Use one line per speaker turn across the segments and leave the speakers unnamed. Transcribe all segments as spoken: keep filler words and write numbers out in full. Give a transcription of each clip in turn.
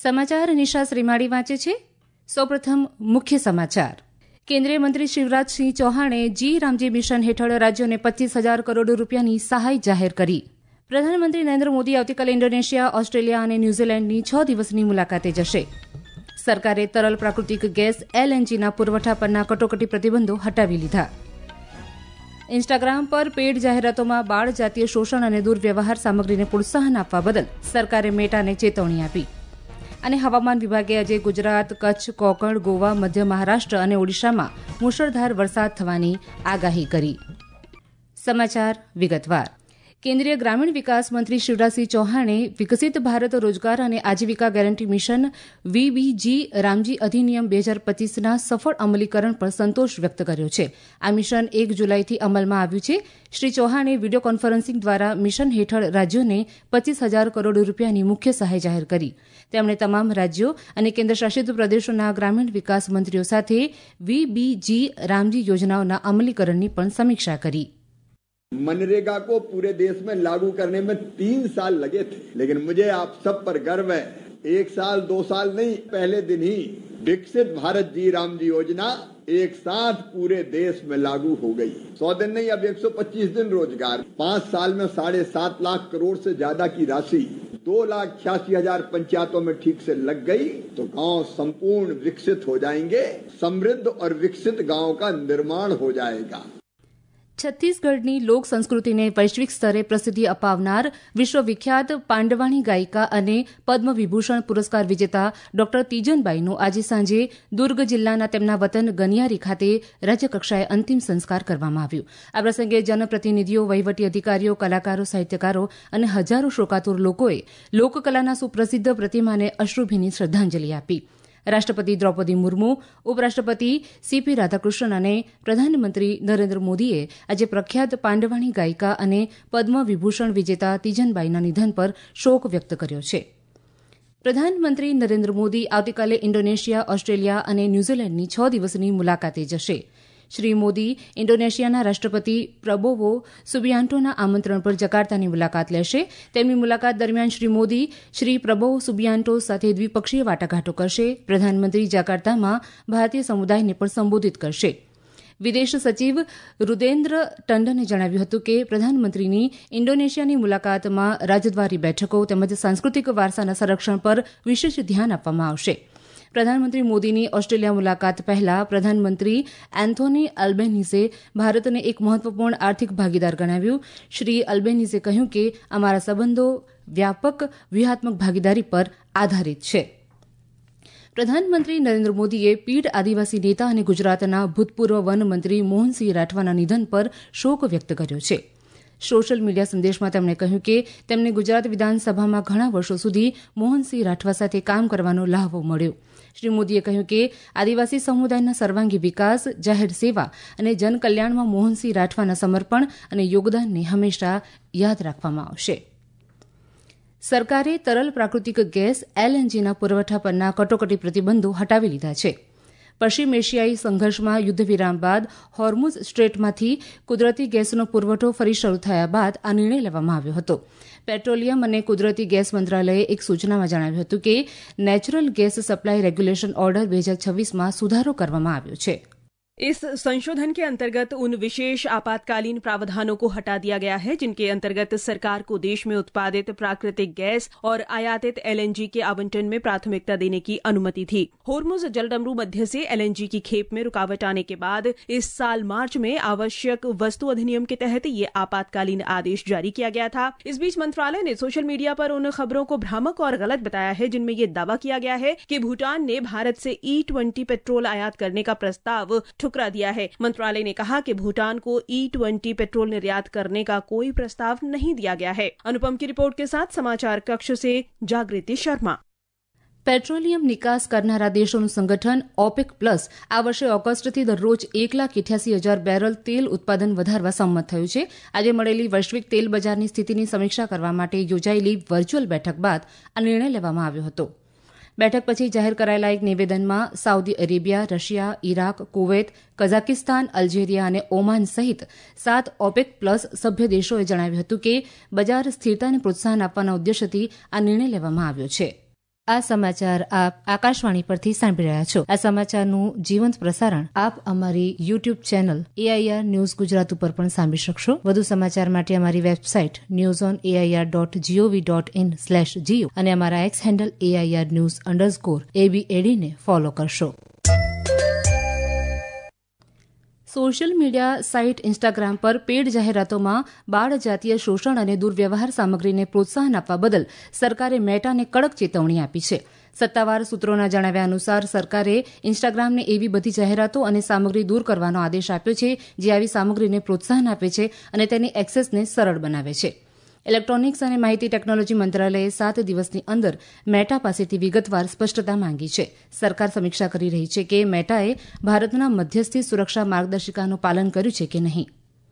સમાચાર નિશા શ્રીમાળી વાંચે છે. સૌપ્રથમ મુખ્ય સમાચાર. કેન્દ્રીય મંત્રી શિવરાજસિંહ ચૌહાણે જી રામજી મિશન હેઠળ રાજ્યોને પચીસ હજાર કરોડ રૂપિયાની સહાય જાહેર કરી. પ્રધાનમંત્રી નરેન્દ્ર મોદી આવતીકાલે ઇન્ડોનેશિયા, ઓસ્ટ્રેલિયા અને ન્યૂઝીલેન્ડની છ દિવસની મુલાકાતે જશે. સરકારે તરલ પ્રાકૃતિક ગેસ એલએનજીના પુરવઠા પરના કટોકટી પ્રતિબંધો હટાવી લીધા. ઇન્સ્ટાગ્રામ પર પેડ જાહેરાતોમાં બાળ જાતીય શોષણ અને દુર્વ્યવહાર સામગ્રીને પ્રોત્સાહન આપવા બદલ સરકારે મેટાને ચેતવણી આપી. અને હવામાન વિભાગે આજે ગુજરાત, કચ્છ, કોંકણ, ગોવા, મધ્ય મહારાષ્ટ્ર અને ઓડિશામાં મુશળધાર વરસાદ થવાની આગાહી કરી. સમાચાર વિગતવાર. કેન્દ્રીય ગ્રામીણ વિકાસ મંત્રી શિવરાજસિંહ ચૌહાણે વિકસિત ભારત રોજગાર અને આજીવિકા ગેરંટી મિશન વીબીજી રામજી અધિનિયમ બે હજાર પચીસના સફળ અમલીકરણ પર સંતોષ વ્યક્ત કર્યો છે. આ મિશન એક જુલાઈથી અમલમાં આવ્યું છે. શ્રી ચૌહાણે વિડીયો કોન્ફરન્સિંગ દ્વારા મિશન હેઠળ રાજ્યોને પચીસ હજાર કરોડ રૂપિયાની મુખ્ય સહાય જાહેર કરી. તેમણે તમામ રાજ્યો અને કેન્દ્રશાસિત પ્રદેશોના ગ્રામીણ વિકાસ મંત્રીઓ સાથે વીબીજી રામજી યોજનાઓના અમલીકરણની પણ સમીક્ષા કરી.
मनरेगा को पूरे देश में लागू करने में तीन साल लगे थे, लेकिन मुझे आप सब पर गर्व है. एक साल दो साल नहीं, पहले दिन ही विकसित भारत जी रामजी योजना एक साथ पूरे देश में लागू हो गई. सौ दिन नहीं, अब एक सौ पच्चीस दिन रोजगार. पांच साल में साढ़े सात लाख करोड़ से ज्यादा की राशि दो लाख छियासी हजार पंचायतों में ठीक से लग गई तो गांव संपूर्ण विकसित हो जाएंगे. समृद्ध और विकसित गांव का निर्माण हो जाएगा.
છત્તીસગઢની લોક સંસ્કૃતિને વૈશ્વિક સ્તરે પ્રસિદ્ધિ અપાવનાર વિશ્વવિખ્યાત પાંડવાણી ગાયિકા અને પદ્મ વિભૂષણ પુરસ્કાર વિજેતા ડોક્ટર તીજનબાઈનું આજે સાંજે દુર્ગ જિલ્લાના તેમના વતન ગનિયારી ખાતે રાજ્યકક્ષાએ અંતિમ સંસ્કાર કરવામાં આવ્યું. આ પ્રસંગે જનપ્રતિનિધિઓ, વહીવટી અધિકારીઓ, કલાકારો, સાહિત્યકારો અને હજારો શોકાતુર લોકોએ લોકકલાના સુપ્રસિદ્ધ પ્રતિમાને અશ્રુભીની શ્રદ્ધાંજલિ આપી. રાષ્ટ્રપતિ દ્રૌપદી મુર્મુ, ઉપરાષ્ટ્રપતિ સીપી રાધાકૃષ્ણન અને પ્રધાનમંત્રી નરેન્દ્ર મોદીએ આજે પ્રખ્યાત પાંડવાણી ગાયિકા અને પદ્મ વિભૂષણ વિજેતા તીજનબાઈના નિધન પર શોક વ્યક્ત કર્યો છે. પ્રધાનમંત્રી નરેન્દ્ર મોદી આવતીકાલે ઇન્ડોનેશિયા, ઓસ્ટ્રેલિયા અને ન્યૂઝીલેન્ડની છ દિવસની મુલાકાતે જશે. શ્રી મોદી ઇન્ડોનેશિયાના રાષ્ટ્રપતિ પ્રબોવો સુબિયાન્ટોના આમંત્રણ પર જકાર્તાની મુલાકાત લેશે. તેમની મુલાકાત દરમિયાન શ્રી મોદી શ્રી પ્રબોવો સુબિયાન્ટો સાથે દ્વિપક્ષીય વાટાઘાટો કરશે. પ્રધાનમંત્રી જાકાર્તામાં ભારતીય સમુદાયને પણ સંબોધિત કરશે. વિદેશ સચિવ રુદેન્દ્ર ટંડને જણાવ્યું હતું કે પ્રધાનમંત્રીની ઇન્ડોનેશિયાની મુલાકાતમાં રાજદ્વારી બેઠકો તેમજ સાંસ્કૃતિક વારસાના સંરક્ષણ પર વિશેષ ધ્યાન આપવામાં આવશે. પ્રધાનમંત્રી મોદીની ઓસ્ટ્રેલિયા મુલાકાત પહેલા પ્રધાનમંત્રી એન્થોની અલ્બેનીઝે ભારતને એક મહત્વપૂર્ણ આર્થિક ભાગીદાર ગણાવ્યું. શ્રી અલ્બેનીઝે કહ્યું કે અમારા સંબંધો વ્યાપક વ્યૂહાત્મક ભાગીદારી પર આધારિત છે. પ્રધાનમંત્રી નરેન્દ્ર મોદીએ પીઢ આદિવાસી નેતા અને ગુજરાતના ભૂતપૂર્વ વન મંત્રી મોહનસિંહ રાઠવાના નિધન પર શોક વ્યક્ત કર્યો છે. સોશિયલ મીડિયા સંદેશમાં તેમણે કહ્યું કે તેમને ગુજરાત વિધાનસભામાં ઘણા વર્ષો સુધી મોહનસિંહ રાઠવા સાથે કામ કરવાનો લહાવો મળ્યો. શ્રી મોદીએ કહ્યું કે આદિવાસી સમુદાયના સર્વાંગી વિકાસ, જાહેર સેવા અને જનકલ્યાણમાં મોહનસિંહ રાઠવાના સમર્પણ અને યોગદાનને હંમેશા યાદ રાખવામાં આવશે. સરકારે તરલ પ્રાકૃતિક ગેસ એલએનજીના પુરવઠા પરના કટોકટી પ્રતિબંધો હટાવી લીધા છે. પશ્ચિમ એશિયાઈ સંઘર્ષમાં યુદ્ધ વિરામ બાદ હોર્મુઝ સ્ટ્રેટમાંથી કુદરતી ગેસનો પુરવઠો ફરી શરૂ થયા બાદ આ નિર્ણય લેવામાં આવ્યો હતો. પેટ્રોલિયમ અને કુદરતી ગેસ મંત્રાલયે એક સૂચનામાં જણાવ્યું હતું કે natural gas supply regulation order બે હજાર છવ્વીસમાં સુધારો કરવામાં આવ્યો છે.
इस संशोधन के अंतर्गत उन विशेष आपातकालीन प्रावधानों को हटा दिया गया है जिनके अंतर्गत सरकार को देश में उत्पादित प्राकृतिक गैस और आयातित एलएनजी के आवंटन में प्राथमिकता देने की अनुमति थी. होर्मुज जलडमरू मध्य से एलएनजी की खेप में रुकावट आने के बाद इस साल मार्च में आवश्यक वस्तु अधिनियम के तहत ये आपातकालीन आदेश जारी किया गया था. इस बीच मंत्रालय ने सोशल मीडिया पर उन खबरों को भ्रामक और गलत बताया है जिनमें ये दावा किया गया है कि भूटान ने भारत से ई ट्वेंटी पेट्रोल आयात करने का प्रस्ताव ठुकरा दिया है. मंत्रालय ने कहा कि भूटान को ई ट्वेंटी पेट्रोल निर्यात करने का कोई प्रस्ताव नहीं दिया गया है. अनुपम की रिपोर्ट के साथ समाचार कक्ष से जागृति शर्मा.
પેટ્રોલિયમ નિકાસ કરનારા દેશોનું સંગઠન ઓપેક પ્લસ આ વર્ષે ઓગસ્ટથી દરરોજ એક લાખ ઇઠ્યાસી હજાર બેરલ તેલ ઉત્પાદન વધારવા સંમત થયું છે. આજે મળેલી વૈશ્વિક તેલ બજારની સ્થિતિની સમીક્ષા કરવા માટે યોજાયેલી વર્ચ્યુઅલ બેઠક બાદ આ નિર્ણય લેવામાં આવ્યો હતો. બેઠક પછી જાહેર કરાયેલા એક નિવેદનમાં Saudi Arabia, Russia, Iraq, Kuwait, Kazakhstan, Algeria અને ઓમાન સહિત સાત ઓપેક પ્લસ સભ્ય દેશોએ જણાવ્યું હતું કે બજાર સ્થિરતાને પ્રોત્સાહન આપવાના ઉદ્દેશ્યથી આ નિર્ણય લેવામાં આવ્યો છે. આ સમાચાર આપ આકાશવાણી પરથી સાંભળી રહ્યા છો. આ સમાચારનું જીવંત પ્રસારણ આપ અમારી YouTube channel AIR news Gujarat ઉપર પણ સાંભળી શકશો. વધુ સમાચાર માટે અમારી website news on AIR dot GOV dot in slash go અને અમારા X handle AIR news underscore એબીએડીને ફોલો કરશો. સોશિયલ મીડિયા સાઇટ ઇન્સ્ટાગ્રામ પર પેડ જાહેરાતોમાં બાળ જાતીય શોષણ અને દુર્વ્યવહાર સામગ્રીને પ્રોત્સાહન આપવા બદલ સરકારે મેટાને કડક ચેતવણી આપી છે. સત્તાવાર સૂત્રોના જણાવ્યા અનુસાર સરકારે ઇન્સ્ટાગ્રામને એવી બધી જાહેરાતો અને સામગ્રી દૂર કરવાનો આદેશ આપ્યો છે જે આવી સામગ્રીને પ્રોત્સાહન આપે છે અને તેની એક્સેસને સરળ બનાવે છે. ઇલેક્ટ્રોનિક્સ અને માહિતી ટેકનોલોજી મંત્રાલયે સાત દિવસની અંદર મેટા પાસેથી વિગતવાર સ્પષ્ટતા માંગી છે. સરકાર સમીક્ષા કરી રહી છે કે મેટાએ ભારતના મધ્યસ્થી સુરક્ષા માર્ગદર્શિકાનું પાલન કર્યું છે કે નહીં.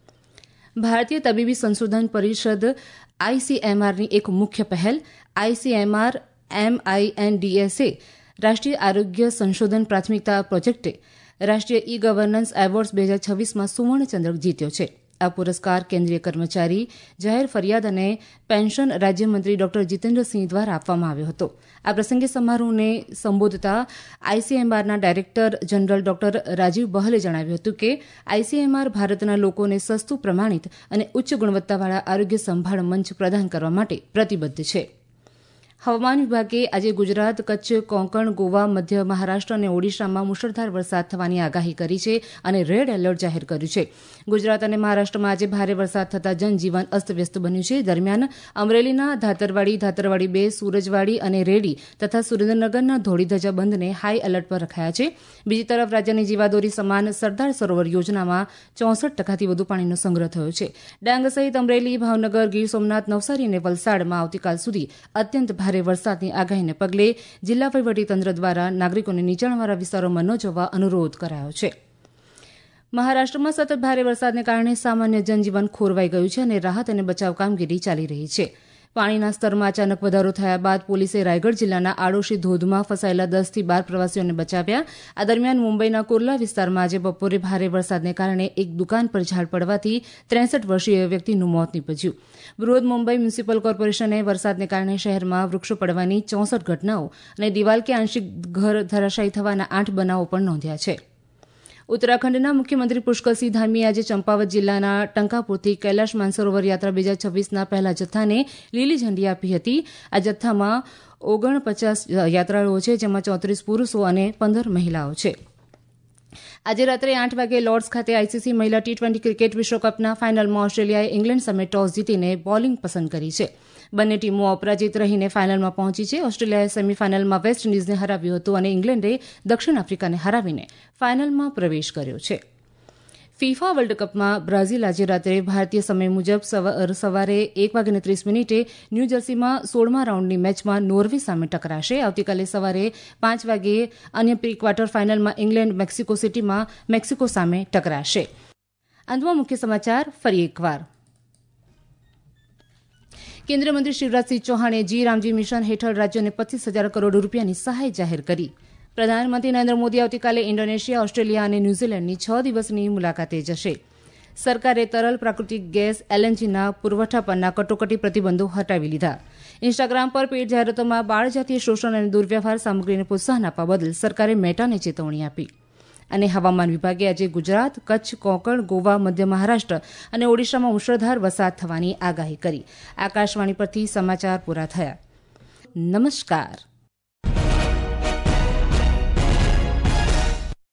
ભારતીય તબીબી સંશોધન પરિષદ આઈસીએમઆરની એક મુખ્ય પહેલ આઈસીએમઆર એમઆઈએનડીએસએ રાષ્ટ્રીય આરોગ્ય સંશોધન પ્રાથમિકતા પ્રોજેક્ટે રાષ્ટ્રીય ઈ ગવર્નન્સ એવોર્ડ્સ બે હજાર છવ્વીસમાં સુવર્ણચંદ્રક જીત્યો છે. આ પુરસ્કાર કેન્દ્રીય કર્મચારી, જાહેર ફરિયાદ અને પેન્શન રાજ્યમંત્રી ડોક્ટર જીતેન્દ્રસિંહ દ્વારા આપવામાં આવ્યો હતો. આ પ્રસંગે સમારોહને સંબોધતા આઈસીએમઆરના ડાયરેક્ટર જનરલ ડોક્ટર રાજીવ બહલે જણાવ્યું હતું કે આઈસીએમઆર ભારતના લોકોને સસ્તું, પ્રમાણિત અને ઉચ્ચ ગુણવત્તાવાળા આરોગ્ય સંભાળ મંચ પ્રદાન કરવા માટે પ્રતિબદ્ધ છે. હવામાન વિભાગે આજે ગુજરાત, કચ્છ, કોંકણ, ગોવા, મધ્ય મહારાષ્ટ્ર અને ઓડિશામાં મુશળધાર વરસાદ થવાની આગાહી કરી છે અને રેડ એલર્ટ જાહેર કર્યું છે. ગુજરાત અને મહારાષ્ટ્રમાં આજે ભારે વરસાદ થતાં જનજીવન અસ્તવ્યસ્ત બન્યું છે. દરમિયાન અમરેલીના ધાતરવાડી, ધાતરવાડી બે, સુરજવાડી અને રેડી તથા સુરેન્દ્રનગરના ધોળીધજા બંધને હાઈ એલર્ટ પર રખાયા છે. બીજી તરફ રાજ્યની જીવાદોરી સમાન સરદાર સરોવર યોજનામાં ચોસઠ ટકાથી વધુ પાણીનો સંગ્રહ થયો છે. ડાંગ સહિત અમરેલી, ભાવનગર, ગીર સોમનાથ, નવસારી અને વલસાડમાં આવતીકાલ સુધી અત્યંત ભારે વરસાદની આગાહીને પગલે જિલ્લા વહીવટીતંત્ર દ્વારા નાગરિકોને નીચાણવાળા વિસ્તારોમાં ન જવા અનુરોધ કરાયો છે. મહારાષ્ટ્રમાં સતત ભારે વરસાદને કારણે સામાન્ય જનજીવન ખોરવાઈ ગયું છે અને રાહત અને બચાવ કામગીરી ચાલી રહી છે. પાણીના સ્તરમાં અચાનક વધારો થયા બાદ પોલીસે રાયગઢ જિલ્લાના આડોશી ધોધમાં ફસાયેલા દસથી બાર પ્રવાસીઓને બચાવ્યા. આ દરમિયાન મુંબઈના કુર્લા વિસ્તારમાં આજે બપોરે ભારે વરસાદને કારણે એક દુકાન પર ઝાડ પડવાથી ત્રેસઠ વર્ષીય વ્યક્તિનું મોત નીપજ્યું. બૃહદ મુંબઈ મ્યુનિસિપલ કોર્પોરેશને વરસાદને કારણે શહેરમાં વૃક્ષો પડવાની ચોસઠ ઘટનાઓ અને દિવાલ કે આંશિક ઘર ધરાશાયી થવાના આઠ બનાવો પણ નોંધ્યા છે. ઉત્તરાખંડના મુખ્યમંત્રી પુષ્કરસિંહ ધામીએ આજે ચંપાવત જિલ્લાના ટંકાપુરથી કૈલાશ માનસરોવર યાત્રા બે હજાર છવ્વીસના પહેલા જથ્થાને લીલી ઝંડી આપી હતી. આ જથ્થામાં ઓગણપચાસ યાત્રાળુઓ છે, જેમાં ચોત્રીસ પુરુષો અને પંદર મહિલાઓ છે. આજે રાત્રે આઠ વાગે લોર્ડ્સ ખાતે આઈસીસી મહિલા ટી ટ્વેન્ટી ક્રિકેટ વિશ્વકપના ફાઇનલમાં ઓસ્ટ્રેલિયાએ ઇંગ્લેન્ડ સામે ટોસ જીતીને બોલિંગ પસંદ કરી છે. બંને ટીમો અપરાજિત રહીને ફાઇનલમાં પહોંચી છે. ઓસ્ટ્રેલિયાએ સેમીફાઇનલમાં વેસ્ટ ઇન્ડિઝને હરાવ્યું હતું અને ઇંગ્લેન્ડે દક્ષિણ આફ્રિકાને હરાવીને ફાઇનલમાં પ્રવેશ કર્યો છે. ફીફા વર્લ્ડ કપમાં બ્રાઝિલ આજે રાત્રે ભારતીય સમય મુજબ સવારે એક વાગ્યે ત્રીસ મિનિટે ન્યૂજર્સીમાં સોળમા રાઉન્ડની મેચમાં નોર્વે સામે ટકરાશે. આવતીકાલે સવારે પાંચ વાગ્યે અન્ય પ્રી ક્વાર્ટર ફાઇનલમાં ઇંગ્લેન્ડ મેક્સિકો સિટીમાં મેક્સિકો સામે ટકરાશે. અંતમાં મુખ્ય સમાચાર ફરી એકવાર. કેન્દ્રીય મંત્રી શિવરાજસિંહ ચૌહાણે જી રામજી મિશન હેઠળ રાજ્યોને પચીસ હજાર કરોડ રૂપિયાની સહાય જાહેર કરી. પ્રધાનમંત્રી નરેન્દ્ર મોદી આવતીકાલે ઇન્ડોનેશિયા, ઓસ્ટ્રેલિયા અને ન્યૂઝીલેન્ડની છ દિવસની મુલાકાતે જશે. સરકારે તરલ પ્રાકૃતિક ગેસ એલએનજીના પુરવઠા પરના કટોકટી પ્રતિબંધો હટાવી લીધા. ઇન્સ્ટાગ્રામ પર પેડ જાહેરાતોમાં બાળ જાતીય શોષણ અને દુર્વ્યવહાર સામગ્રીને પ્રોત્સાહન આપવા બદલ સરકારે મેટાને ચેતવણી આપી. અને હવામાન વિભાગે આજે ગુજરાત, કચ્છ, કોંકણ, ગોવા, મધ્ય મહારાષ્ટ્ર અને ઓડિશામાં મુશળધાર વરસાદ થવાની આગાહી કરી. આકાશવાણી પરથી સમાચાર પૂરા થયા. નમસ્કાર.